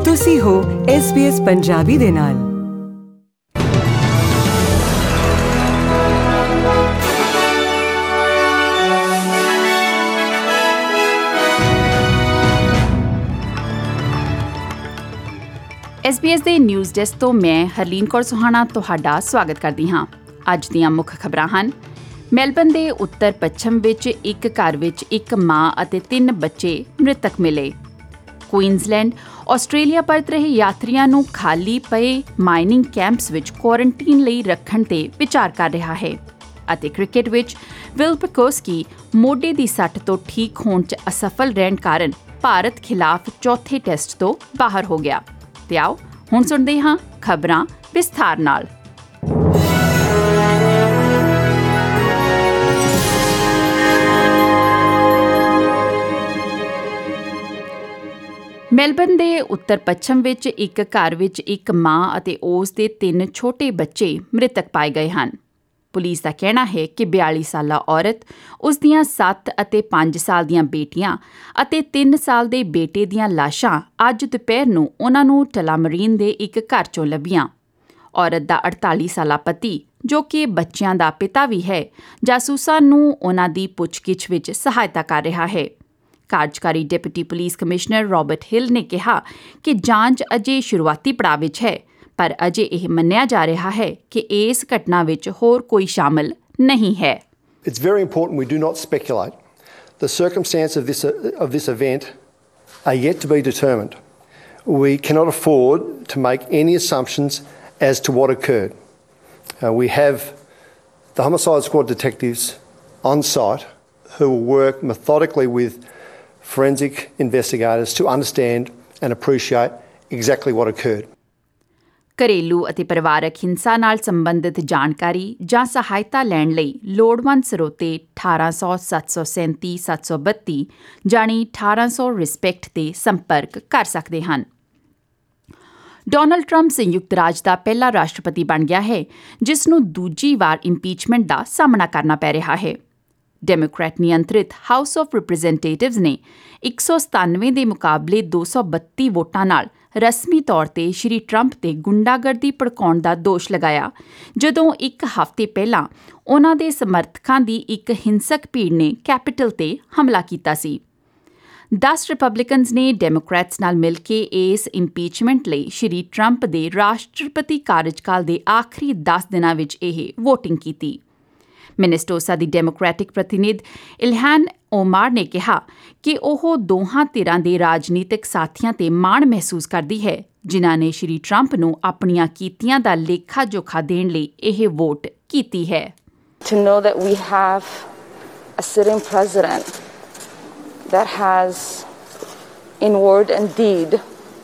ਤੁਸੀਂ ਹੋ SBS ਪੰਜਾਬੀ ਦੇ ਨਾਲ। SBS ਦੇ ਨਿਊਜ਼ ਡੈਸਕ ਤੋਂ ਮੈਂ ਹਰਲੀਨ ਕੌਰ ਸੁਹਾਣਾ ਤੁਹਾਡਾ ਸਵਾਗਤ ਕਰਦੀ ਹਾਂ। ਅੱਜ ਦੀਆਂ ਮੁੱਖ ਖਬਰਾਂ ਹਨ। ਮੈਲਬਨ ਦੇ ਉੱਤਰ ਪੱਛਮ ਵਿੱਚ ਇੱਕ ਘਰ ਵਿੱਚ ਇੱਕ ਮਾਂ ਅਤੇ 3 ਬੱਚੇ ਮ੍ਰਿਤਕ ਮਿਲੇ। ਕੁਈਨਜ਼ਲੈਂਡ ਆਸਟ੍ਰੇਲੀਆ ਪਰਤ ਰਹੇ ਯਾਤਰੀਆਂ ਨੂੰ ਖਾਲੀ ਪਏ ਮਾਈਨਿੰਗ ਕੈਂਪਸ ਵਿੱਚ ਕੁਆਰੰਟੀਨ ਲਈ ਰੱਖਣ ਤੇ ਵਿਚਾਰ ਕਰ ਰਿਹਾ ਹੈ। ਅਤੇ ਕ੍ਰਿਕਟ ਵਿੱਚ ਵਿਲ ਪਕੋਸਕੀ ਮੋਢੇ ਦੀ ਸੱਟ ਤੋਂ ਠੀਕ ਹੋਣ 'ਚ ਅਸਫਲ ਰਹਿਣ ਕਾਰਨ ਭਾਰਤ ਖਿਲਾਫ ਚੌਥੇ ਟੈਸਟ ਤੋਂ ਬਾਹਰ ਹੋ ਗਿਆ। ਤੇ ਆਓ ਹੁਣ ਸੁਣਦੇ ਹਾਂ ਖਬਰਾਂ ਵਿਸਥਾਰ ਨਾਲ। ਮੈਲਬਨ ਦੇ ਉੱਤਰ ਪੱਛਮ ਵਿੱਚ ਇੱਕ ਘਰ ਵਿੱਚ ਇੱਕ ਮਾਂ ਅਤੇ ਉਸ ਦੇ 3 ਛੋਟੇ ਬੱਚੇ ਮ੍ਰਿਤਕ ਪਾਏ ਗਏ ਹਨ। ਪੁਲਿਸ ਦਾ ਕਹਿਣਾ ਹੈ ਕਿ 42 ਸਾਲਾ ਔਰਤ, ਉਸ ਦੀਆਂ 7 ਅਤੇ 5 ਸਾਲ ਦੀਆਂ ਬੇਟੀਆਂ ਅਤੇ 3 ਸਾਲ ਦੇ ਬੇਟੇ ਦੀਆਂ ਲਾਸ਼ਾਂ ਅੱਜ ਦੁਪਹਿਰ ਨੂੰ ਉਹਨਾਂ ਨੂੰ ਟਲਾਮਰੀਨ ਦੇ ਇੱਕ ਘਰ 'ਚੋਂ ਲੱਭੀਆਂ। ਔਰਤ ਦਾ 48 ਸਾਲਾ ਪਤੀ, ਜੋ ਕਿ ਬੱਚਿਆਂ ਦਾ ਪਿਤਾ ਵੀ ਹੈ, ਜਾਸੂਸਾਂ ਨੂੰ ਉਹਨਾਂ ਦੀ ਪੁੱਛਗਿੱਛ ਵਿੱਚ ਸਹਾਇਤਾ ਕਰ ਰਿਹਾ ਹੈ। ਕਾਰਜਕਾਰੀ deputy police commissioner Robert Hill ਨੇ ਕਿਹਾ ਕਿ ਜਾਂਚ ਅਜੇ ਸ਼ੁਰੂਆਤੀ ਪੜਾਅ ਵਿੱਚ ਹੈ, ਪਰ ਅਜੇ ਇਹ ਮੰਨਿਆ ਜਾ ਰਿਹਾ ਹੈ ਕਿ ਇਸ ਘਟਨਾ ਵਿੱਚ ਹੋਰ ਕੋਈ ਸ਼ਾਮਲ ਨਹੀਂ ਹੈ। It's very important we do not speculate. The circumstances of this event are yet to be determined. We cannot afford to make any assumptions as to what occurred. We have the homicide squad detectives on site who will work methodically with forensic investigators to understand and appreciate exactly what occurred. ਘਰੇਲੂ ਅਤੇ ਪਰਿਵਾਰਕ ਹਿੰਸਾ ਨਾਲ ਸੰਬੰਧਿਤ ਜਾਣਕਾਰੀ ਜਾਂ ਸਹਾਇਤਾ ਲੈਣ ਲਈ ਲੋੜਵੰਦ ਸਰੋਤੇ 1800 737 732 ਜਾਣੀ 1800 ਰਿਸਪੈਕਟ ਤੇ ਸੰਪਰਕ ਕਰ ਸਕਦੇ ਹਨ। ਡੋਨਲਡ ਟਰੰਪ ਸੰਯੁਕਤ ਰਾਜ ਦਾ ਪਹਿਲਾ ਰਾਸ਼ਟਰਪਤੀ ਬਣ ਗਿਆ ਹੈ, ਜਿਸ ਨੂੰ ਦੂਜੀ ਵਾਰ ਇੰਪੀਚਮੈਂਟ ਦਾ ਸਾਹਮਣਾ ਕਰਨਾ ਪੈ ਰਿਹਾ ਹੈ। ਡੈਮੋਕ੍ਰੈਟ ਨਿਯੰਤਰਿਤ ਹਾਊਸ ਆਫ ਰਿਪਰੈਜ਼ੈਂਟੇਟਿਵਜ਼ ਨੇ 197 ਦੇ ਮੁਕਾਬਲੇ 232 ਵੋਟਾਂ ਨਾਲ ਰਸਮੀ ਤੌਰ ਤੇ ਸ਼੍ਰੀ ਟਰੰਪ ਤੇ ਗੁੰਡਾਗਰਦੀ ਭੜਕਾਉਣ ਦਾ ਦੋਸ਼ ਲਗਾਇਆ, ਜਦੋਂ ਇੱਕ ਹਫ਼ਤੇ ਪਹਿਲਾਂ ਉਹਨਾਂ ਦੇ ਸਮਰਥਕਾਂ ਦੀ ਇੱਕ ਹਿੰਸਕ ਭੀੜ ਨੇ ਕੈਪੀਟਲ ਤੇ ਹਮਲਾ ਕੀਤਾ ਸੀ। 10 ਰਿਪਬਲਿਕਨਜ਼ ਨੇ ਡੈਮੋਕ੍ਰੈਟਸ ਨਾਲ ਮਿਲ ਕੇ ਇਸ ਇੰਪੀਚਮੈਂਟ ਲਈ ਸ਼੍ਰੀ ਟਰੰਪ ਦੇ ਰਾਸ਼ਟਰਪਤੀ ਕਾਰਜਕਾਲ ਦੇ ਆਖਰੀ 10 ਦਿਨਾਂ ਵਿੱਚ ਇਹ ਵੋਟਿੰਗ ਕੀਤੀ। ਮਿਨੇਸੋਟਾ ਦੀ ਡੈਮੋਕ੍ਰੈਟਿਕ ਪ੍ਰਤੀਨਿਧ ਇਲਹਾਨ ਓਮਾਰ ਨੇ ਕਿਹਾ ਕਿ ਉਹ ਦੋਹਾਂ ਧਿਰਾਂ ਦੇ ਰਾਜਨੀਤਿਕ ਸਾਥੀਆਂ ਤੇ ਮਾਣ ਮਹਿਸੂਸ ਕਰਦੀ ਹੈ, ਜਿਨ੍ਹਾਂ ਨੇ ਸ਼੍ਰੀ ਟਰੰਪ ਨੂੰ ਆਪਣੀਆਂ ਕੀਤੀਆਂ ਦਾ ਲੇਖਾ ਜੋਖਾ ਦੇਣ ਲਈ ਇਹ ਵੋਟ ਕੀਤੀ ਹੈ। To know that we have a sitting president that has, in word and deed,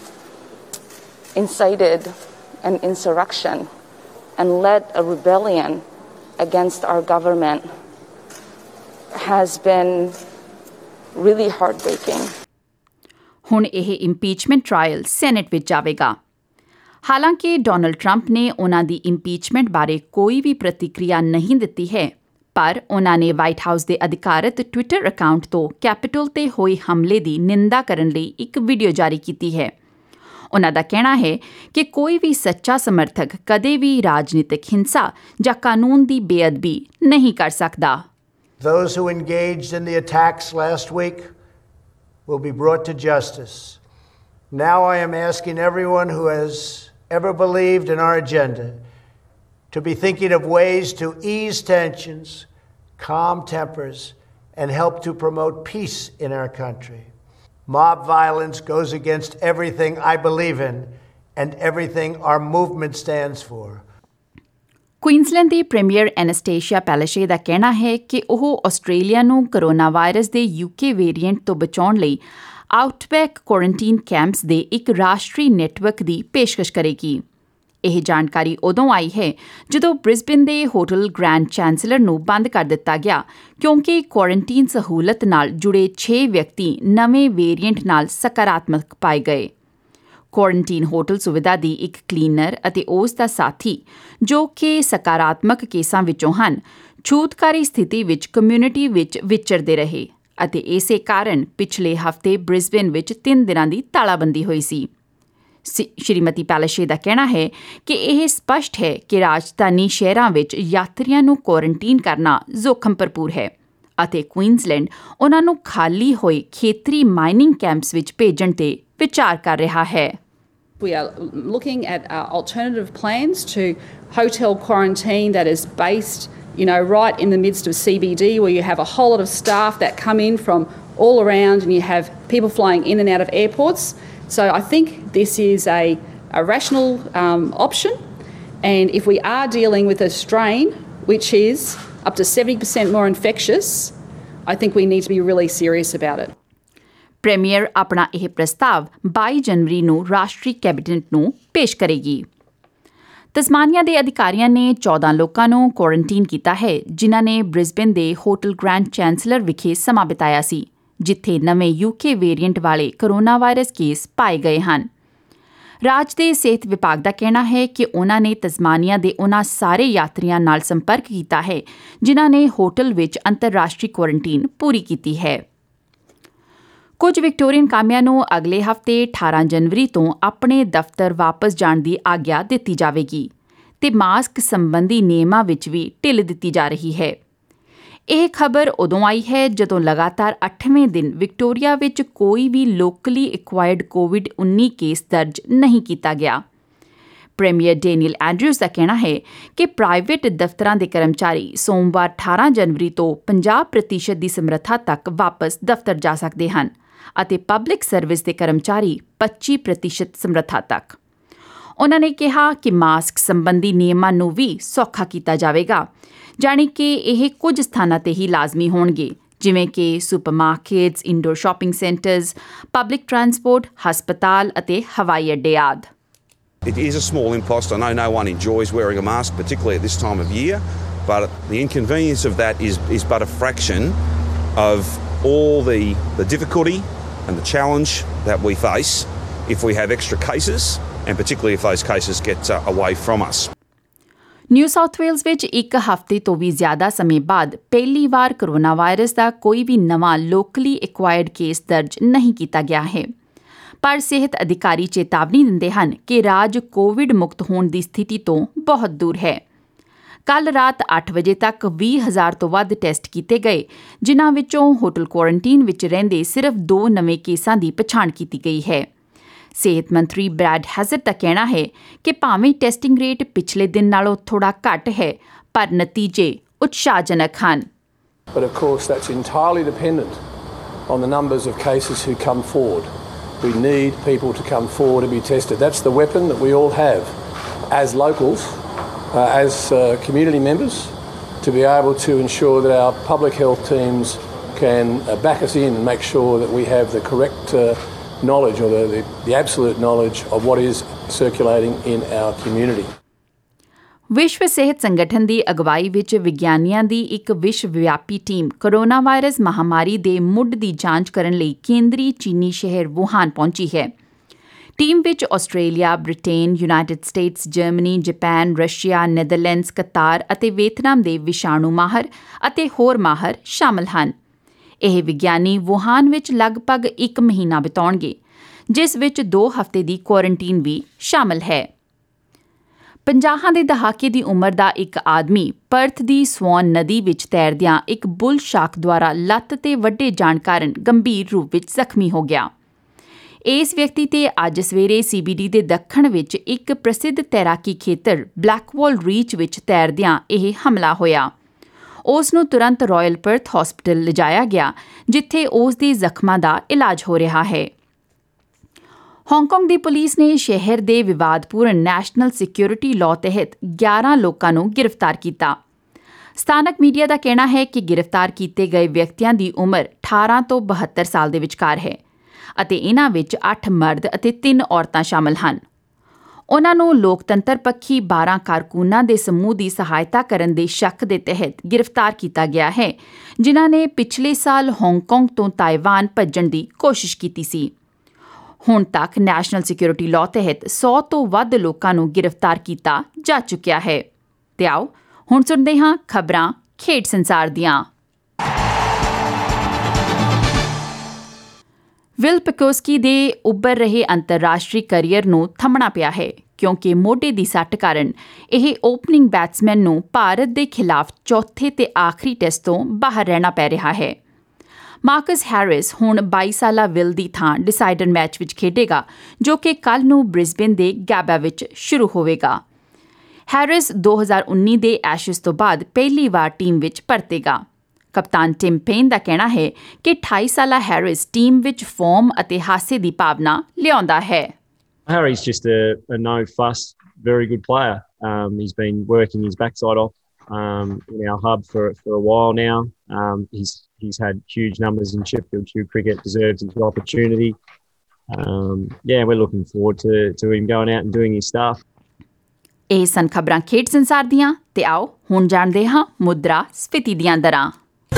incited an insurrection and led a rebellion against our government has been really heartbreaking. ਹੁਣ ਇਹ ਇੰਪੀਚਮੈਂਟ ਟ੍ਰਾਇਲ ਸੈਨੇਟ ਵਿੱਚ ਜਾਵੇਗਾ। ਹਾਲਾਂਕਿ Donald Trump ਨੇ ਉਹਨਾਂ ਦੀ impeachment ਬਾਰੇ ਕੋਈ ਵੀ ਪ੍ਰਤੀਕਿਰਿਆ ਨਹੀਂ ਦਿੱਤੀ ਹੈ, ਪਰ ਉਹਨਾਂ ਨੇ ਵਾਈਟ ਹਾਊਸ ਦੇ ਅਧਿਕਾਰਤ ਟਵਿੱਟਰ ਅਕਾਊਂਟ ਤੋਂ ਕੈਪੀਟਲ ਤੇ ਹੋਏ ਹਮਲੇ ਦੀ ਨਿੰਦਾ ਕਰਨ ਲਈ ਇੱਕ ਵੀਡੀਓ ਜਾਰੀ ਕੀਤੀ ਹੈ। ਉਹਨਾਂ ਦਾ ਕਹਿਣਾ ਹੈ ਕਿ ਕੋਈ ਵੀ ਸੱਚਾ ਸਮਰਥਕ ਕਦੇ ਵੀ ਰਾਜਨੀਤਿਕ ਹਿੰਸਾ ਜਾਂ ਕਾਨੂੰਨ ਦੀ ਬੇਅਦਬੀ ਨਹੀਂ ਕਰ ਸਕਦਾ। Those who engaged in the attacks last week will be brought to justice. Now I am asking everyone who has ever believed in our agenda to be thinking of ways to ease tensions, calm tempers, and help to promote peace in our country. Mob violence goes against everything I believe in and everything our movement stands for. Queensland ਦੀ premier Annastacia Palaszczuk ਦਾ ਕਹਿਣਾ ਹੈ ਕਿ ਉਹ Australia ਨੂੰ corona virus ਦੇ UK variant ਤੋਂ ਬਚਾਉਣ ਲਈ ਆਊਟਬੈਕ ਕੁਆਰੰਟੀਨ ਕੈਂਪਸ ਦੇ ਇੱਕ ਰਾਸ਼ਟਰੀ ਨੈਟਵਰਕ ਦੀ ਪੇਸ਼ਕਸ਼ ਕਰੇਗੀ। ਇਹ ਜਾਣਕਾਰੀ ਉਦੋਂ ਆਈ ਹੈ ਜਦੋਂ ਬ੍ਰਿਸਬੇਨ ਦੇ ਹੋਟਲ ਗ੍ਰੈਂਡ ਚਾਂਸਲਰ ਨੂੰ ਬੰਦ ਕਰ ਦਿੱਤਾ ਗਿਆ, ਕਿਉਂਕਿ ਕੁਆਰੰਟੀਨ ਸਹੂਲਤ ਨਾਲ ਜੁੜੇ 6 ਵਿਅਕਤੀ ਨਵੇਂ ਵੇਰੀਐਂਟ ਨਾਲ ਸਕਾਰਾਤਮਕ ਪਾਏ ਗਏ। ਕੁਆਰੰਟੀਨ ਹੋਟਲ ਸੁਵਿਧਾ ਦੀ ਇੱਕ ਕਲੀਨਰ ਅਤੇ ਉਸ ਦਾ ਸਾਥੀ, ਜੋ ਕਿ ਸਕਾਰਾਤਮਕ ਕੇਸਾਂ ਵਿੱਚੋਂ ਹਨ, ਛੂਤਕਾਰੀ ਸਥਿਤੀ ਵਿੱਚ ਕਮਿਊਨਿਟੀ ਵਿੱਚ ਵਿਚਰਦੇ ਰਹੇ ਅਤੇ ਇਸੇ ਕਾਰਨ ਪਿਛਲੇ ਹਫ਼ਤੇ ਬ੍ਰਿਸਬੇਨ ਵਿੱਚ 3 ਦਿਨਾਂ ਦੀ ਤਾਲਾਬੰਦੀ ਹੋਈ ਸੀ। ਸ਼੍ਰੀਮਤੀ ਪੈਲੇਸ਼ੇ ਦਾ ਕਹਿਣਾ ਹੈ ਕਿ ਇਹ ਸਪਸ਼ਟ ਹੈ ਕਿ ਰਾਜਧਾਨੀ ਸ਼ਹਿਰਾਂ ਵਿੱਚ ਯਾਤਰੀਆਂ ਨੂੰ ਕੁਆਰੰਟੀਨ ਕਰਨਾ ਜ਼ੋਖਮ ਭਰਪੂਰ ਹੈ ਅਤੇ ਕੁਈਨਜ਼ਲੈਂਡ ਉਹਨਾਂ ਨੂੰ ਖਾਲੀ ਹੋਏ ਖੇਤਰੀ ਮਾਈਨਿੰਗ ਕੈਂਪਸ ਵਿੱਚ ਭੇਜਣ ਤੇ ਵਿਚਾਰ ਕਰ ਰਿਹਾ ਹੈ। We are looking at alternative plans to hotel quarantine that is based, right in the midst of CBD, where you have a whole lot of staff that come in from all around and you have people flying in and out of airports. So I think this is a rational option. And if we are dealing with a strain which is up to 70% more infectious, I think we need to be really serious about it. Premier ਆਪਣਾ ਇਹ ਪ੍ਰਸਤਾਵ 22 ਜਨਵਰੀ ਨੂੰ ਰਾਸ਼ਟਰੀ cabinet ਨੂੰ ਪੇਸ਼ ਕਰੇਗੀ। Tasmania ਦੇ ਅਧਿਕਾਰੀਆਂ ਨੇ 14 ਲੋਕਾਂ ਨੂੰ ਕੁਆਰੰਟੀਨ ਕੀਤਾ ਹੈ ਜਿਨ੍ਹਾਂ ਨੇ ਬ੍ਰਿਸਬੇਨ ਦੇ ਹੋਟਲ ਗ੍ਰੈਂਡ ਚਾਂਸਲਰ ਵਿਖੇ ਸਮਾਂ ਬਿਤਾਇਆ ਸੀ, ਜਿੱਥੇ ਨਵੇਂ UK ਵੇਰੀਐਂਟ ਵਾਲੇ ਕੋਰੋਨਾ ਵਾਇਰਸ ਕੇਸ ਪਾਏ ਗਏ ਹਨ। ਰਾਜ ਦੇ ਸਿਹਤ ਵਿਭਾਗ ਦਾ ਕਹਿਣਾ ਹੈ ਕਿ ਉਨ੍ਹਾਂ ਨੇ ਤਸਮਾਨੀਆ ਦੇ ਉਨ੍ਹਾਂ ਸਾਰੇ ਯਾਤਰੀਆਂ ਨਾਲ ਸੰਪਰਕ ਕੀਤਾ ਹੈ ਜਿਨ੍ਹਾਂ ਨੇ ਹੋਟਲ ਵਿੱਚ ਅੰਤਰਰਾਸ਼ਟਰੀ ਕੁਆਰੰਟੀਨ ਪੂਰੀ ਕੀਤੀ ਹੈ। ਕੁਝ ਵਿਕਟੋਰੀਅਨ ਕਾਮਿਆਂ ਨੂੰ ਅਗਲੇ ਹਫ਼ਤੇ 18 ਜਨਵਰੀ ਤੋਂ ਆਪਣੇ ਦਫ਼ਤਰ ਵਾਪਸ ਜਾਣ ਦੀ ਆਗਿਆ ਦਿੱਤੀ ਜਾਵੇਗੀ ਤੇ ਮਾਸਕ ਸੰਬੰਧੀ ਨਿਯਮਾਂ ਵਿੱਚ ਵੀ ਢਿੱਲ ਦਿੱਤੀ ਜਾ ਰਹੀ ਹੈ। ਇਹ ਖਬਰ ਉਦੋਂ ਆਈ ਹੈ ਜਦੋਂ ਲਗਾਤਾਰ 8ਵੇਂ ਦਿਨ ਵਿਕਟੋਰੀਆ ਵਿੱਚ ਕੋਈ ਵੀ ਲੋਕਲੀ ਐਕਵਾਇਰਡ COVID-19 ਕੇਸ ਦਰਜ ਨਹੀਂ ਕੀਤਾ ਗਿਆ। ਪ੍ਰੀਮੀਅਰ ਡੈਨੀਅਲ ਐਂਡਰਿਊਜ਼ ਦਾ ਕਹਿਣਾ ਹੈ ਕਿ ਪ੍ਰਾਈਵੇਟ ਦਫ਼ਤਰਾਂ ਦੇ ਕਰਮਚਾਰੀ ਸੋਮਵਾਰ 18 ਜਨਵਰੀ ਤੋਂ 50% ਦੀ ਸਮਰੱਥਾ ਤੱਕ ਵਾਪਸ ਦਫ਼ਤਰ ਜਾ ਸਕਦੇ ਹਨ ਅਤੇ ਪਬਲਿਕ ਸਰਵਿਸ ਦੇ ਕਰਮਚਾਰੀ 25% ਸਮਰੱਥਾ ਤੱਕ। ਉਨ੍ਹਾਂ ਨੇ ਕਿਹਾ ਕਿ ਮਾਸਕ ਸੰਬੰਧੀ ਨਿਯਮਾਂ ਨੂੰ ਵੀ ਸੌਖਾ ਕੀਤਾ ਜਾਵੇਗਾ, ਜਾਣੀ ਕਿ ਇਹ ਕੁਝ ਸਥਾਨਾਂ ਤੇ ਹੀ ਲਾਜ਼ਮੀ ਹੋਣਗੇ, ਜਿਵੇਂ ਕਿ supermarkets, indoor shopping centres, public transport, ਹਸਪਤਾਲ ਅਤੇ ਹਵਾਈ ਅੱਡੇ ਆਦਿ। It is a small impost. I know no one enjoys wearing a mask, particularly at this time of year, but the inconvenience of that is but a fraction of all the difficulty and the challenge that we face if we have extra cases, and particularly if those cases get away from us. New South Wales ਵਿੱਚ ਇੱਕ ਹਫ਼ਤੇ ਤੋਂ ਵੀ ਜ਼ਿਆਦਾ ਸਮੇਂ ਬਾਅਦ ਪਹਿਲੀ ਵਾਰ corona virus ਦਾ ਕੋਈ ਵੀ ਨਵਾਂ ਲੋਕਲੀ ਐਕਵਾਇਰਡ ਕੇਸ ਦਰਜ ਨਹੀਂ ਕੀਤਾ ਗਿਆ ਹੈ, ਪਰ ਸਿਹਤ ਅਧਿਕਾਰੀ ਚੇਤਾਵਨੀ ਦਿੰਦੇ ਹਨ ਕਿ ਰਾਜ ਕੋਵਿਡ ਮੁਕਤ ਹੋਣ ਦੀ ਸਥਿਤੀ ਤੋਂ ਬਹੁਤ ਦੂਰ ਹੈ। ਕੱਲ੍ਹ ਰਾਤ 8 ਵਜੇ ਤੱਕ 20,000 ਤੋਂ ਵੱਧ ਟੈਸਟ ਕੀਤੇ ਗਏ, ਜਿਨ੍ਹਾਂ ਵਿੱਚੋਂ ਹੋਟਲ ਕੁਆਰੰਟੀਨ ਵਿੱਚ ਰਹਿੰਦੇ ਸਿਰਫ 2 ਨਵੇਂ ਕੇਸਾਂ ਦੀ ਪਛਾਣ ਕੀਤੀ ਗਈ ਹੈ। ਸਿਹਤ ਮੰਤਰੀ ਬ੍ਰੈਡ ਹੈਜ਼ਰਡ ਦਾ ਕਹਿਣਾ ਹੈ ਕਿ ਭਾਵੇਂ ਟੈਸਟਿੰਗ ਰੇਟ ਪਿਛਲੇ ਦਿਨ ਨਾਲੋਂ ਥੋੜ੍ਹਾ ਘੱਟ ਹੈ, ਪਰ ਨਤੀਜੇ ਉਤਸ਼ਾਹਜਨਕ ਹਨ। But of course that's entirely dependent on the numbers of cases who come forward. We need people to come forward and be tested. That's the weapon that we all have as locals, as community members, to be able to ensure that our public health teams can back us in and make sure that we have the correct knowledge or the absolute knowledge of what is circulating in our community. ਵਿਸ਼ਵ ਸਿਹਤ ਸੰਗਠਨ ਦੀ ਅਗਵਾਈ ਵਿੱਚ ਵਿਗਿਆਨੀਆਂ ਦੀ ਇੱਕ ਵਿਸ਼ਵ ਵਿਆਪੀ team corona virus ਮਹਾਮਾਰੀ ਦੇ ਮੁੱਢ ਦੀ ਜਾਂਚ ਕਰਨ ਲਈ ਕੇਂਦਰੀ ਚੀਨੀ ਸ਼ਹਿਰ ਵੂਹਾਨ ਪਹੁੰਚੀ ਹੈ। ਟੀਮ ਵਿੱਚ Australia, Britain, United States, Germany, Japan, Russia, Netherlands, Qatar ਅਤੇ ਵੀਅਤਨਾਮ ਦੇ ਵਿਸ਼ਾਣੂ ਮਾਹਰ ਅਤੇ ਹੋਰ ਮਾਹਰ ਸ਼ਾਮਲ ਹਨ। ਇਹ ਵਿਗਿਆਨੀ ਵੂਹਾਨ ਵਿੱਚ ਲਗਭਗ 1 ਮਹੀਨਾ ਬਿਤਾਉਣਗੇ, ਜਿਸ ਵਿੱਚ 2 ਹਫ਼ਤੇ ਦੀ ਕੁਆਰੰਟੀਨ ਵੀ ਸ਼ਾਮਲ ਹੈ। 50 ਦੇ ਦਹਾਕੇ ਦੀ ਉਮਰ ਦਾ ਇੱਕ ਆਦਮੀ ਪਰਥ ਦੀ ਸਵਾਨ ਨਦੀ ਵਿੱਚ ਤੈਰਦਿਆਂ ਇੱਕ ਬੁੱਲ ਸ਼ਾਰਕ ਦੁਆਰਾ ਲੱਤ ਤੇ ਵੱਢੇ ਜਾਣ ਕਾਰਨ ਗੰਭੀਰ ਰੂਪ ਵਿੱਚ ਜ਼ਖਮੀ ਹੋ ਗਿਆ। ਇਸ ਵਿਅਕਤੀ ਤੇ ਅੱਜ ਸਵੇਰੇ CBD ਦੇ ਦੱਖਣ ਵਿੱਚ ਇੱਕ ਪ੍ਰਸਿੱਧ ਤੈਰਾਕੀ ਖੇਤਰ ਬਲੈਕਵਾਲ ਰੀਚ ਵਿੱਚ ਤੈਰਦਿਆਂ ਇਹ ਹਮਲਾ ਹੋਇਆ। ਉਸ ਨੂੰ ਤੁਰੰਤ ਰਾਇਲ ਪਰਥ ਹਸਪਤਾਲ ਲਿਜਾਇਆ ਗਿਆ, ਜਿੱਥੇ ਉਸ ਦੇ ਜ਼ਖਮਾਂ ਦਾ ਇਲਾਜ ਹੋ ਰਿਹਾ ਹੈ। ਹਾਂਗਕਾਂਗ ਦੀ ਪੁਲਿਸ ਨੇ ਸ਼ਹਿਰ ਦੇ ਵਿਵਾਦਪੂਰਨ ਨੈਸ਼ਨਲ ਸਿਕਿਉਰਿਟੀ ਲਾਅ ਤਹਿਤ 11 ਲੋਕਾਂ ਨੂੰ ਗ੍ਰਿਫਤਾਰ ਕੀਤਾ। ਸਥਾਨਕ ਮੀਡੀਆ ਦਾ ਕਹਿਣਾ ਹੈ ਕਿ ਗ੍ਰਿਫਤਾਰ ਕੀਤੇ ਗਏ ਵਿਅਕਤੀਆਂ ਦੀ ਉਮਰ 18 ਤੋਂ 72 ਸਾਲ ਦੇ ਵਿਚਕਾਰ ਹੈ ਅਤੇ ਇਹਨਾਂ ਵਿੱਚ 8 ਮਰਦ ਅਤੇ 3 ਔਰਤਾਂ ਸ਼ਾਮਲ ਹਨ। ਉਨ੍ਹਾਂ ਨੂੰ ਲੋਕਤੰਤਰ ਪੱਖੀ 12 ਕਾਰਕੁਨਾਂ ਦੇ ਸਮੂਹ ਦੀ ਸਹਾਇਤਾ ਕਰਨ ਦੇ ਸ਼ੱਕ ਦੇ ਤਹਿਤ ਗ੍ਰਿਫਤਾਰ ਕੀਤਾ ਗਿਆ ਹੈ, ਜਿਨ੍ਹਾਂ ਨੇ ਪਿਛਲੇ ਸਾਲ ਹਾਂਗਕਾਂਗ ਤੋਂ ਤਾਇਵਾਨ ਭੱਜਣ ਦੀ ਕੋਸ਼ਿਸ਼ ਕੀਤੀ ਸੀ। ਹੁਣ ਤੱਕ ਨੈਸ਼ਨਲ ਸਿਕਿਉਰਿਟੀ ਲਾਅ ਤਹਿਤ 100 ਤੋਂ ਵੱਧ ਲੋਕਾਂ ਨੂੰ ਗ੍ਰਿਫਤਾਰ ਕੀਤਾ ਜਾ ਚੁੱਕਿਆ ਹੈ। ਤੇ ਆਓ ਹੁਣ ਸੁਣਦੇ ਹਾਂ ਖਬਰਾਂ ਖੇਡ ਸੰਸਾਰ ਦੀਆਂ। ਵਿਲ ਪੈਕੋਸਕੀ ਦੇ ਉੱਭਰ ਰਹੇ ਅੰਤਰਰਾਸ਼ਟਰੀ ਕਰੀਅਰ ਨੂੰ ਥੰਮਣਾ ਪਿਆ ਹੈ ਕਿਉਂਕਿ ਮੋਢੇ ਦੀ ਸੱਟ ਕਾਰਨ ਇਹ ਓਪਨਿੰਗ ਬੈਟਸਮੈਨ ਨੂੰ ਭਾਰਤ ਦੇ ਖਿਲਾਫ ਚੌਥੇ ਤੇ ਆਖਰੀ ਟੈਸਟ ਤੋਂ ਬਾਹਰ ਰਹਿਣਾ ਪੈ ਰਿਹਾ ਹੈ। ਮਾਰਕਸ ਹੈਰਿਸ ਹੁਣ 22 ਸਾਲਾ ਵਿਲ ਦੀ ਥਾਂ ਡਿਸਾਈਡਰ ਮੈਚ ਵਿੱਚ ਖੇਡੇਗਾ ਜੋ ਕਿ ਕੱਲ੍ਹ ਨੂੰ ਬ੍ਰਿਸਬੇਨ ਦੇ ਗੈਬਾ ਵਿੱਚ ਸ਼ੁਰੂ ਹੋਵੇਗਾ। ਹੈਰਿਸ 2019 ਦੇ ਐਸ਼ਜ਼ ਤੋਂ ਬਾਅਦ ਪਹਿਲੀ ਵਾਰ ਟੀਮ ਵਿੱਚ ਪਰਤੇਗਾ। ਕਪਤਾਨ ਟਿਮ ਪੇਨ ਦਾ ਕਹਿਣਾ ਹੈ ਕਿ 28 ਸਾਲਾ ਹੈਰਿਸ ਟੀਮ ਵਿੱਚ ਫਾਰਮ ਅਤੇ ਹਾਸੇ ਦੀ ਭਾਵਨਾ ਲਿਆਉਂਦਾ ਹੈ। Harry's just a no-fuss, very good player. He's been working his backside off in our hub for a while now. He's had huge numbers in Sheffield Shield cricket, deserves his opportunity. We're looking forward to him going out and doing his stuff. ਇਹ ਸਨ ਖਬਰਾਂ ਖੇਡ ਸੰਸਾਰ ਦੀਆਂ ਤੇ ਆਓ ਹੁਣ ਜਾਣਦੇ ਹਾਂ ਮੁਦਰਾ ਸਫੀਤੀ ਦੀਆਂ ਦਰਾਂ।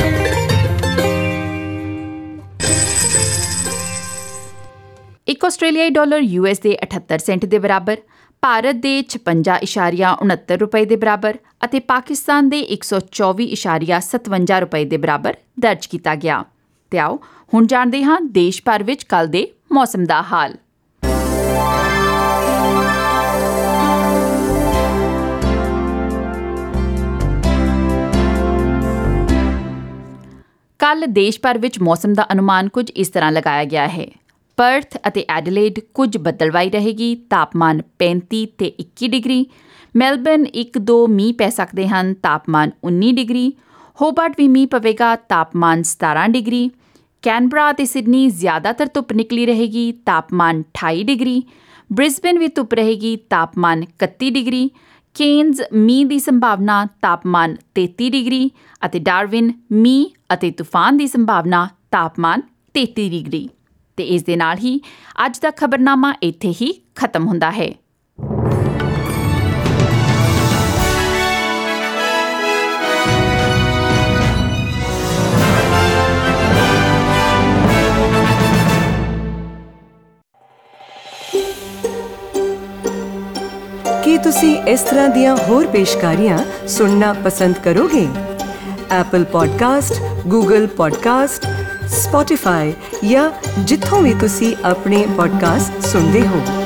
ਇੱਕ ਆਸਟ੍ਰੇਲੀਆਈ ਡਾਲਰ US ਦੇ 78 ਸੈਂਟ ਦੇ ਬਰਾਬਰ, ਭਾਰਤ ਦੇ 56.69 ਰੁਪਏ ਦੇ ਬਰਾਬਰ ਅਤੇ ਪਾਕਿਸਤਾਨ ਦੇ 124.57 ਰੁਪਏ ਦੇ ਬਰਾਬਰ ਦਰਜ ਕੀਤਾ ਗਿਆ। ਤੇ ਆਓ ਹੁਣ ਜਾਣਦੇ ਹਾਂ ਦੇਸ਼ ਭਰ ਵਿੱਚ ਕੱਲ੍ਹ ਦੇ ਮੌਸਮ ਦਾ ਹਾਲ। ਕੱਲ੍ਹ ਦੇਸ਼ ਭਰ ਵਿੱਚ ਮੌਸਮ ਦਾ ਅਨੁਮਾਨ ਕੁਝ ਇਸ ਤਰ੍ਹਾਂ ਲਗਾਇਆ ਗਿਆ ਹੈ। ਪਰਥ ਅਤੇ ਐਡਲੇਡ ਕੁਝ ਬੱਦਲਵਾਈ ਰਹੇਗੀ, ਤਾਪਮਾਨ 35 ਤੇ 21 ਡਿਗਰੀ। ਮੈਲਬਰਨ 1-2 ਮੀਂਹ ਪੈ ਸਕਦੇ ਹਨ, ਤਾਪਮਾਨ 19 ਡਿਗਰੀ। ਹੋਬਾਰਟ ਵੀ ਮੀਂਹ ਪਵੇਗਾ, ਤਾਪਮਾਨ 17 ਡਿਗਰੀ। ਕੈਨਬਰਾ ਅਤੇ ਸਿਡਨੀ ਜ਼ਿਆਦਾਤਰ ਧੁੱਪ ਨਿਕਲੀ ਰਹੇਗੀ, ਤਾਪਮਾਨ 28 ਡਿਗਰੀ। ਬ੍ਰਿਸਬੇਨ ਵੀ ਧੁੱਪ ਰਹੇਗੀ, ਤਾਪਮਾਨ 31 ਡਿਗਰੀ। ਕੇਨਜ਼ ਮੀਂਹ ਦੀ ਸੰਭਾਵਨਾ, ਤਾਪਮਾਨ 33 ਡਿਗਰੀ ਅਤੇ ਡਾਰਵਿਨ ਮੀਂਹ ਅਤੇ ਤੂਫਾਨ ਦੀ ਸੰਭਾਵਨਾ, ਤਾਪਮਾਨ 33 ਡਿਗਰੀ। ਤੇ ਇਸ ਦੇ ਨਾਲ ਹੀ ਅੱਜ ਦਾ ਖਬਰਨਾਮਾ ਇੱਥੇ ਹੀ ਖਤਮ ਹੁੰਦਾ ਹੈ। ਕੀ ਤੁਸੀਂ ਇਸ ਤਰ੍ਹਾਂ ਦੀਆਂ ਹੋਰ ਪੇਸ਼ਕਾਰੀਆਂ ਸੁਣਨਾ ਪਸੰਦ ਕਰੋਗੇ? Apple podcast, Google podcast, Spotify ਜਾਂ ਜਿੱਥੋਂ ਵੀ ਤੁਸੀਂ ਆਪਣੇ ਪੋਡਕਾਸਟ ਸੁਣਦੇ ਹੋ।